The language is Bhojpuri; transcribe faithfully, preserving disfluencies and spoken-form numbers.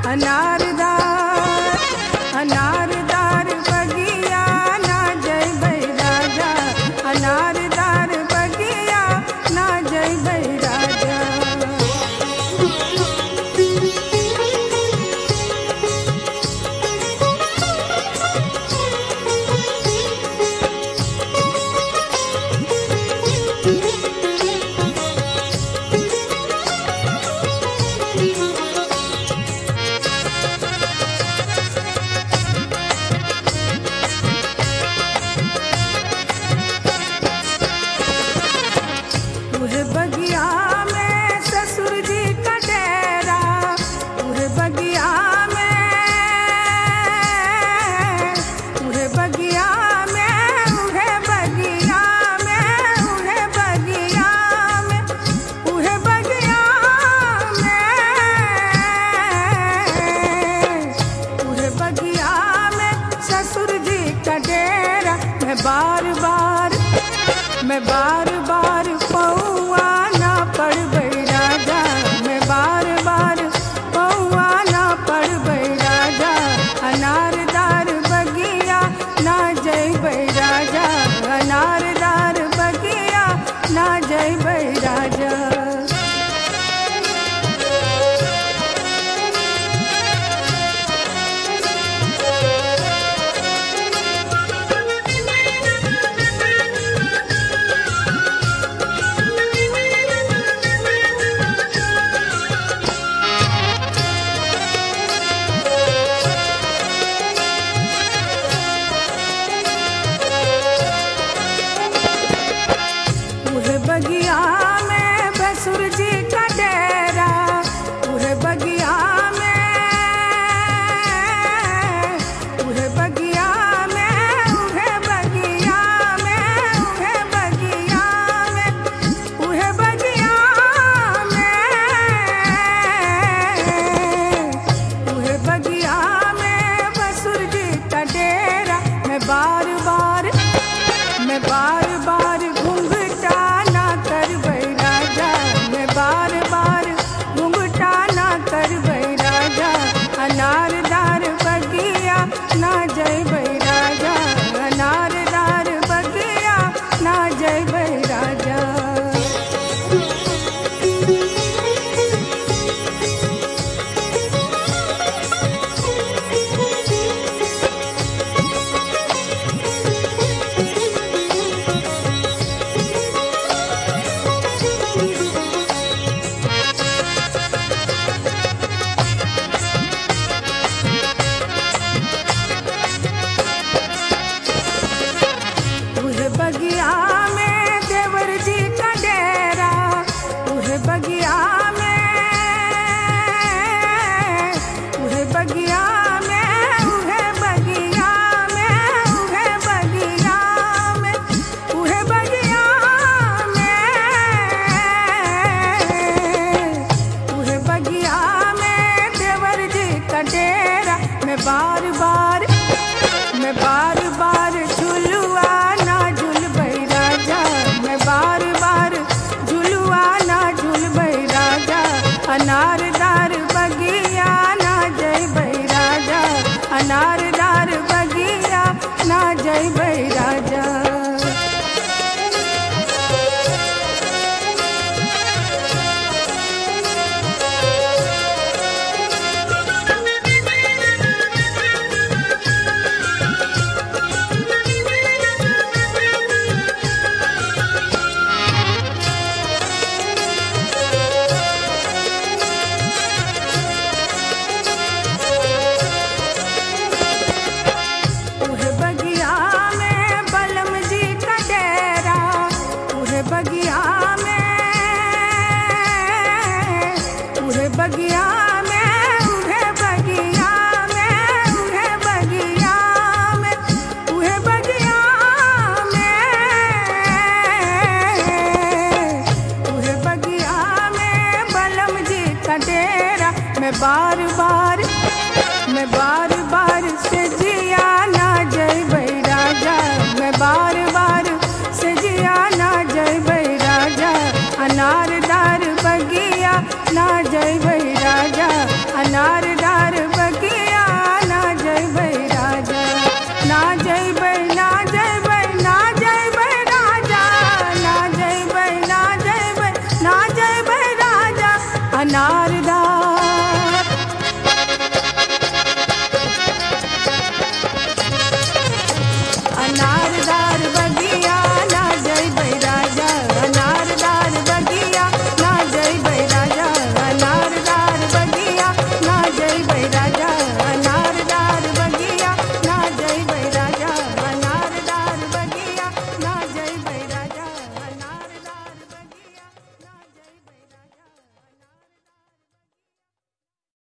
अनारदार अनारदार बगिया ना जइबै राजा, अनारदार बगिया ना जइबै राजा। उहे बगिया में ससुर जी का डेरा, उहे बगिया में उहे बगिया में उहे बगिया में उहे बगिया में उहे बगिया में उहे बगिया में ससुर जी का डेरा। मैं बार बार मैं बार बार पौआ ना पड़बै राजा, मैं बार बार पौआ ना पड़बै राजा। अनारदार बगिया ना जइबै राजा, अनारदार बगिया ना जइबै राजा। उहे बगिया में भसुर जी का डेरा, उहे बगिया में उहे बगिया में उहे बगिया में उहे बगिया में उहे बगिया में उहे बगिया में भसुर जी का डेरा। मैं बार बार मैं बार बार घूंघटा ना करबै राजा, मैं बार बार घूंघटा ना करबै राजा। अनारदार बगिया ना जइबै राजा, अनारदार बगिया ना जइबै राजा। उहे बगिया में देवर जी का डेरा, उहे बगिया में उहे बगिया में उहे बगिया में उहे बगिया में उहे बगिया में उहे बगिया में देवर जी का डेरा। मैं बार बार मैं बार बार झुलुआ ना झुलबै राजा, मैं बार बार झुलुआ ना झुलबै राजा। अनारदार बगिया ना जइबै राजा, अनारदार बगिया ना जइबै राजा। उहे बगिया में बलम जी का डेरा, उहे बगिया में उहे बगिया में उहे बगिया में उहे बगिया में उहे बगिया में उहे बगिया में बलम जी का डेरा। मैं बार बार मैं बार बार से जिया ना जइबै राजा, मैं बार बार से जिया ना जइबै राजा। अनारदार बगिया ना जइबै राजा, अनारदार अनार